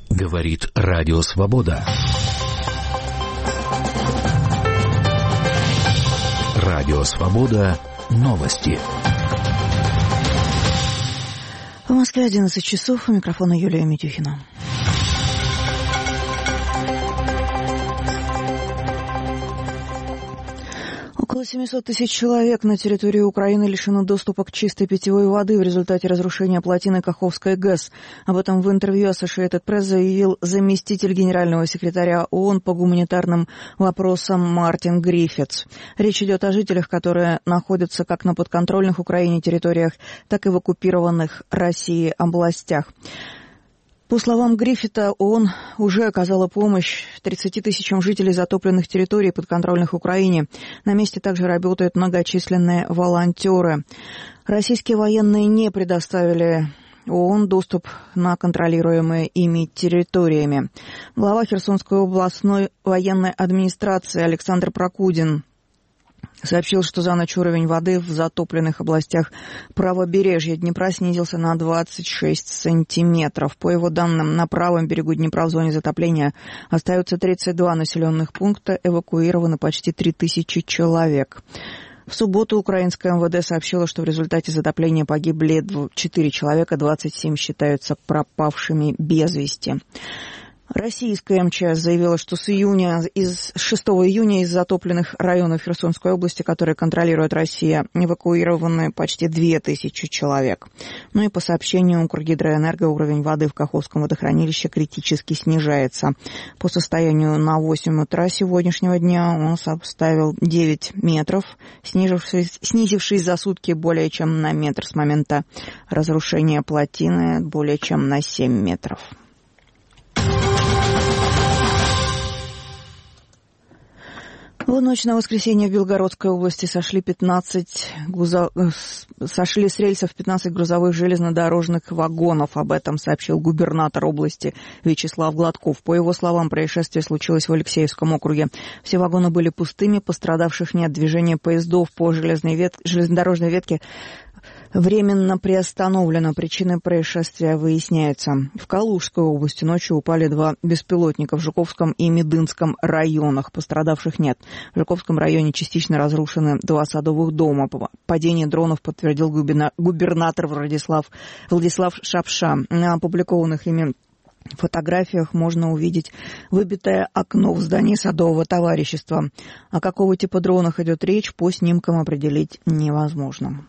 Говорит Радио Свобода. Радио Свобода. Новости. В Москве 11 часов. У микрофона Юлия Митюхина. Около 700 тысяч человек на территории Украины лишены доступа к чистой питьевой воды в результате разрушения плотины Каховской ГЭС. Об этом в интервью Associated Press заявил заместитель генерального секретаря ООН по гуманитарным вопросам Мартин Гриффитс. Речь идет о жителях, которые находятся как на подконтрольных Украине территориях, так и в оккупированных Россией областях. По словам Гриффита, ООН уже оказала помощь 30 тысячам жителей затопленных территорий, подконтрольных Украине. На месте также работают многочисленные волонтеры. Российские военные не предоставили ООН доступ на контролируемые ими территориями. Глава Херсонской областной военной администрации Александр Прокудин сообщил, что за ночь уровень воды в затопленных областях правобережья Днепра снизился на 26 сантиметров. По его данным, на правом берегу Днепра в зоне затопления остаются 32 населенных пункта, эвакуировано почти 3000 человек. В субботу украинское МВД сообщило, что в результате затопления погибли 4 человека, 27 считаются пропавшими без вести. Российская МЧС заявила, что с 6 июня из затопленных районов Херсонской области, которые контролирует Россия, эвакуированы почти 2000 человек. Ну и по сообщению Укргидроэнерго уровень воды в Каховском водохранилище критически снижается. По состоянию на 8 утра сегодняшнего дня он составил 9 метров, снизившись за сутки более чем на метр с момента разрушения плотины, более чем на 7 метров. В ночь на воскресенье в Белгородской области сошли с рельсов 15 грузовых железнодорожных вагонов. Об этом сообщил губернатор области Вячеслав Гладков. По его словам, происшествие случилось в Алексеевском округе. Все вагоны были пустыми, пострадавших нет. Движение поездов по железнодорожной ветке временно приостановлено. Причины происшествия выясняются. В Калужской области ночью упали 2 беспилотника в Жуковском и Медынском районах. Пострадавших нет. В Жуковском районе частично разрушены 2 садовых дома. Падение дронов подтвердил губернатор Владислав Шапша. На опубликованных ими фотографиях можно увидеть выбитое окно в здании садового товарищества. О какого типа дронах идет речь, по снимкам определить невозможно.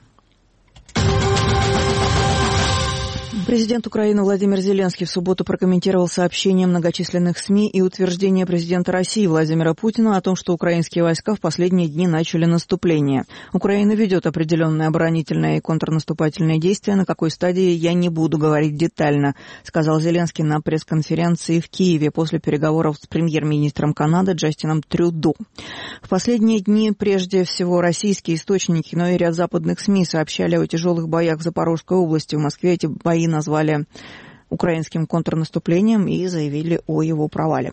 Президент Украины Владимир Зеленский в субботу прокомментировал сообщения многочисленных СМИ и утверждение президента России Владимира Путина о том, что украинские войска в последние дни начали наступление. Украина ведет определенные оборонительные и контрнаступательные действия. На какой стадии я не буду говорить детально, сказал Зеленский на пресс-конференции в Киеве после переговоров с премьер-министром Канады Джастином Трюдо. В последние дни прежде всего российские источники, но и ряд западных СМИ сообщали о тяжелых боях в Запорожской области. В Москве эти бои назвали украинским контрнаступлением и заявили о его провале.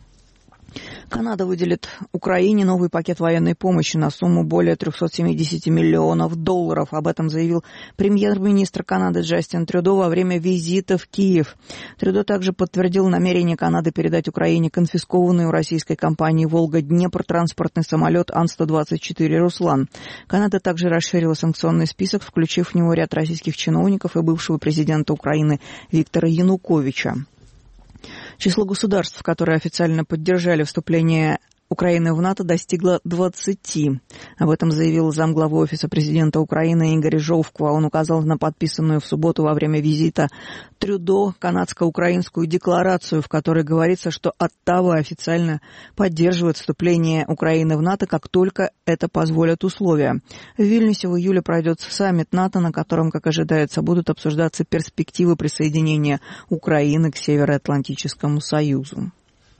Канада выделит Украине новый пакет военной помощи на сумму более $370 миллионов. Об этом заявил премьер-министр Канады Джастин Трюдо во время визита в Киев. Трюдо также подтвердил намерение Канады передать Украине конфискованный у российской компании «Волга-Днепр» транспортный самолет Ан-124 «Руслан». Канада также расширила санкционный список, включив в него ряд российских чиновников и бывшего президента Украины Виктора Януковича. Число государств, которые официально поддержали вступление Украины в НАТО, достигло 20. Об этом заявил замглавы Офиса президента Украины Игорь Жовко. Он указал на подписанную в субботу во время визита Трюдо канадско-украинскую декларацию, в которой говорится, что Оттава официально поддерживает вступление Украины в НАТО, как только это позволят условия. В Вильнюсе в июле пройдет саммит НАТО, на котором, как ожидается, будут обсуждаться перспективы присоединения Украины к Североатлантическому союзу.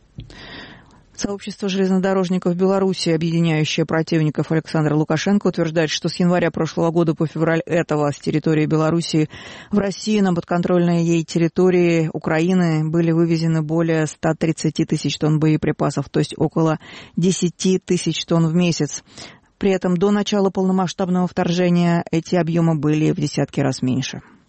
Сообщество железнодорожников Беларуси, объединяющее противников Александра Лукашенко, утверждает, что с января прошлого года по февраль этого с территории Беларуси в Россию на подконтрольной ей территории Украины были вывезены более 130 тысяч тонн боеприпасов, то есть около 10 тысяч тонн в месяц. При этом до начала полномасштабного вторжения эти объемы были в десятки раз меньше.